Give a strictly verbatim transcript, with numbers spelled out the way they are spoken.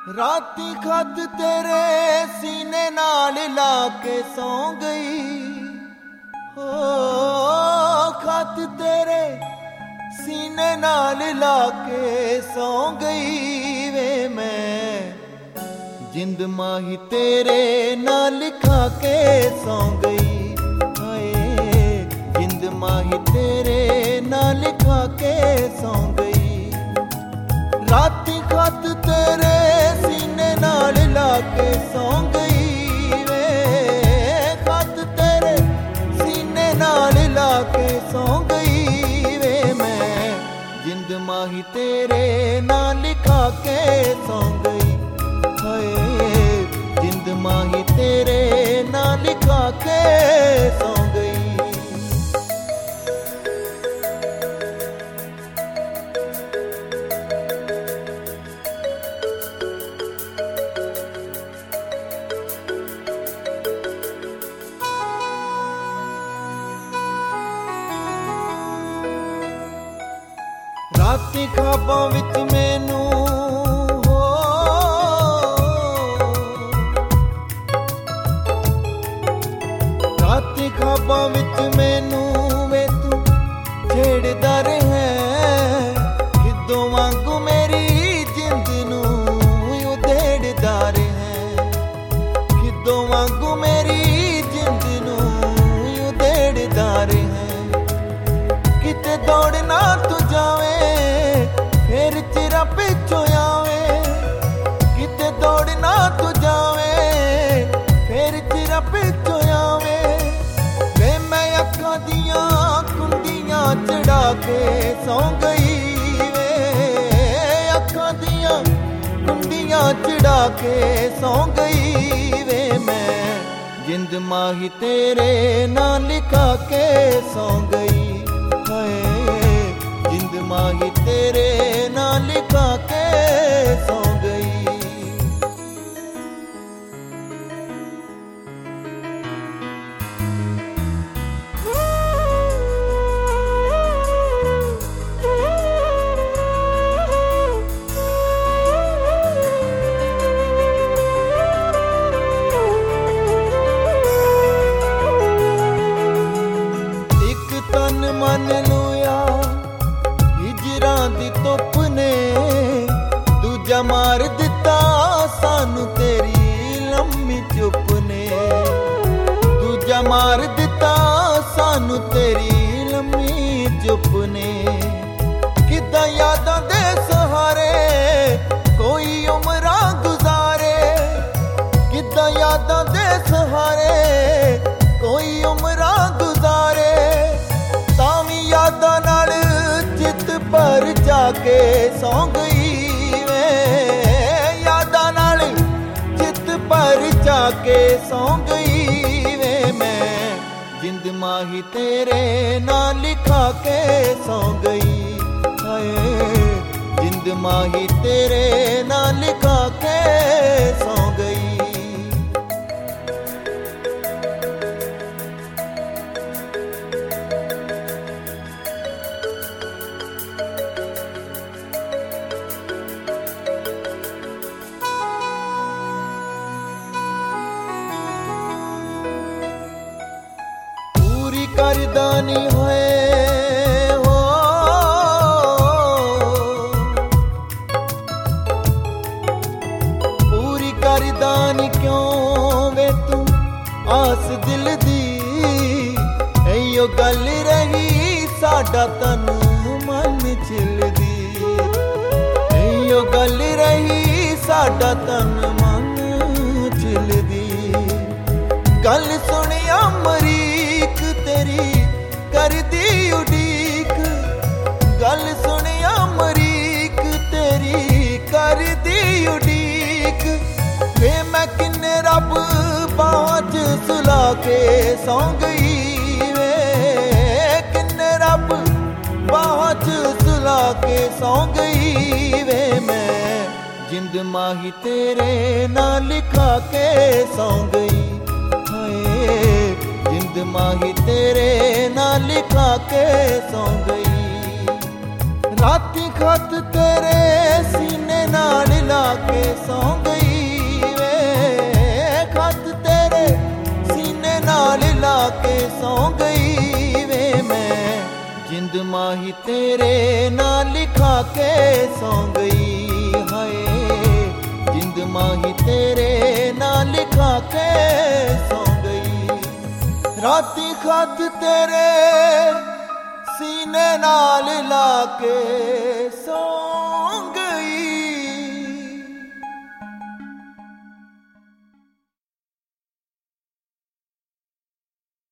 ਰਾਤੀ ਖਤ ਤੇਰੇ ਸੀਨੇ ਨਾਲ ਲਾ ਕੇ ਸੌਂ ਗਈ ਹੋ ਖਤ ਤੇਰੇ ਸੀਨੇ ਨਾਲ ਲਾ ਕੇ ਸੌਂ ਗਈ ਵੇ ਮੈਂ ਜਿੰਦ ਮਾਹੀ ਤੇਰੇ ਨਾਲ ਲਿਖਾ ਕੇ ਸੌਂ ਗਈ ਹਾਏ ਜਿੰਦ ਮਾਹੀ ਤੇਰੇ ਨਾਲ ਲਿਖਾ ਕੇ ਸੌਂ ਗਈ ਰਾਤੀ ਖਤ ਤੇਰੇ ਸੀਨੇ ਨਾਲ ਲਾ ਕੇ ਸੌਂ ਗਈ ਵੇ ਖਤ ਤੇਰੇ ਸੀਨੇ ਨਾਲ ਲਾ ਕੇ ਸੌਂ ਗਈ ਵੇ ਮੈਂ ਜਿੰਦ ਮਾਹੀ ਤੇਰੇ ਨਾਲ ਲਿਖਾ ਕੇ ਸੌਂ ਗਈ ਹਾਏ ਜਿੰਦ ਮਾਹੀ ਤੇਰੇ ਨਾਲ ਲਿਖਾ ਕੇ ਸੌਂ ਗਈ ਰਾਤੀ ਖਾਬਾਂ ਵਿੱਚ ਮੈਨੂੰ ਹੋ ਰਾਤੀ ਖਾਬਾਂ ਵਿੱਚ ਮੈਨੂੰ ਵੇ ਤੂੰ ਛੇੜਦਾ ਰਿਹਾ ਕਿਦੋਂ ਵਾਂਗੂ ਮੇਰੀ ਜਿੰਦ ਨੂੰ ਉਧੇੜਦਾ ਰਿਹਾ ਕਿਦੋਂ ਵਾਂਗੂ ਮੇਰੀ ਜਿੰਦ ਨੂੰ ਉਧੇੜਦਾ ਰਿਹਾ ਕਿਤੇ ਦੌੜਨਾ ਤੂੰ ਜਾਵੇਂ ਫੇਰ ਤੇਰਾ ਪਿੱਛੋਂ ਆਵੇਂ ਕਿਤੇ ਦੌੜਨਾ ਤੂੰ ਜਾਵੇਂ ਫੇਰ ਤੇਰਾ ਪਿੱਛੋਂ ਆਵੇਂ ਵੇ ਮੈਂ ਅੱਖਾਂ ਦੀਆਂ ਕੁੰਡੀਆਂ ਚੜਾ ਕੇ ਸੌਂ ਗਈ ਵੇ ਅੱਖਾਂ ਦੀਆਂ ਕੁੰਡੀਆਂ ਚੜਾ ਕੇ ਸੌਂ ਗਈ ਵੇ ਮੈਂ ਜਿੰਦ ਮਾਹੀ ਤੇਰੇ ਨਾਲ ਲਿਖਾ ਕੇ ਸੌਂ ਗਈ ਹਾਏ ਜਿੰਦ ਮਾਹੀ ਤੇਰੇ ਨਾਲ ਲਿਖਾ ਕੇ ਸੌਂ ਗਈ ਇੱਕ ਤਨ ਮਨ ਨੂੰ ਦੀ ਧੁੱਪ ਨੇ ਦੂਜਾ ਮਾਰ ਦਿੱਤਾ ਸਾਨੂੰ ਤੇਰੀ ਲੰਮੀ ਚੁੱਪ ਨੇ ਦੂਜਾ ਮਾਰ ਦਿੱਤਾ ਸਾਨੂੰ ਤੇਰੀ ਲੰਮੀ ਚੁੱਪ ਨੇ ਕਿੱਦਾਂ ਯਾਦਾਂ ਦੇ ਸਹਾਰੇ ਕੋਈ ਉਮਰਾਂ ਗੁਜ਼ਾਰੇ ਕਿੱਦਾਂ ਯਾਦਾਂ ਦੇ ਸਹਾਰੇ ਕੋਈ ਉਮਰਾਂ ਗੁਜ਼ਾਰੇ ਤਾਂ ਵੀ ਯਾਦਾਂ ਨਾਲ ਚਿੱਤ ਭਰ ਜਾ ਕੇ ਸੌਂ ਗਈ ਵੇ ਯਾਦਾਂ ਨਾਲ ਚਿੱਤ ਭਰ ਜਾ ਕੇ ਸੌਂ ਗਈ ਵੇ ਮੈਂ ਜਿੰਦ ਮਾਹੀ ਤੇਰੇ ਨਾਲ ਲਿਖਾ ਕੇ ਸੌਂ ਗਈ ਹਾਏ ਜਿੰਦ ਮਾਹੀ ਤੇਰੇ ਨਾਲ ਲਿਖਾ ਕੇ ਸੌਂ ਗਈ ਕਰਦਾ ਨੀ ਹੋਏ ਹੋ ਪੂਰੀ ਕਰਦਾ ਨੀ ਕਿਉਂ ਵੇ ਤੂੰ ਆਸ ਦਿਲ ਦੀ ਐਯੋ ਗੱਲ ਰਹੀ ਸਾਡਾ ਤਨ ਮਨ ਚਿਲਦੀ ਐਯੋ ਗੱਲ ਰਹੀ ਸਾਡਾ ਤਨ ਮਨ ਚਿਲਦੀ ਗੱਲ ਸੁਣਿਆ ਮਰੀਕ ਤੇਰੀ ਕਰਦੀ ਉਡੀਕ ਗੱਲ ਸੁਣਿਆ ਮਰੀਕ ਤੇਰੀ ਕਰਦੀ ਉਡੀਕ ਵੇ ਮੈਂ ਕਿੰਨੇ ਰੱਬ ਬਾਹਾਂ 'ਚ ਸੁਲਾ ਕੇ ਸੌਂ ਗਈ ਵੇ ਕਿੰਨੇ ਰੱਬ ਬਾਹਾਂ 'ਚ ਸੁਲਾ ਕੇ ਸੌਂ ਗਈ ਵੇ ਮੈਂ ਜਿੰਦ ਮਾਹੀ ਤੇਰੇ ਨਾਲ ਲਿਖਾ ਕੇ ਸੌਂ ਗਈ ਹਾਏ ਜਿੰਦ ਮਾਹੀ ਤੇਰੇ ਨਾਲ ਲਿਖਾ ਕੇ ਸੌਂ ਗਈ ਰਾਤੀ ਖਤ ਤੇਰੇ ਸੀਨੇ ਨਾਲ ਲਾ ਕੇ ਸੌਂ ਗਈ ਵੇ, ਖਤ ਤੇਰੇ ਸੀਨੇ ਨਾਲ ਲਾ ਕੇ ਸੌਂ ਗਈ ਵੇ, ਮੈਂ ਜਿੰਦ ਮਾਹੀ ਤੇਰੇ ਨਾਲ ਲਿਖਾ ਕੇ ਸੌਂ ਗਈ, ਹਾਏ ਜਿੰਦ ਮਾਹੀ ਤੇਰੇ ਨਾਲ ਲਿਖਾ ਕੇ ਸੌਂ ਗਈ। ਰਾਤੀ ਖਤ ਤੇਰੇ ਸੀਨੇ ਨਾਲ ਲਾ ਕੇ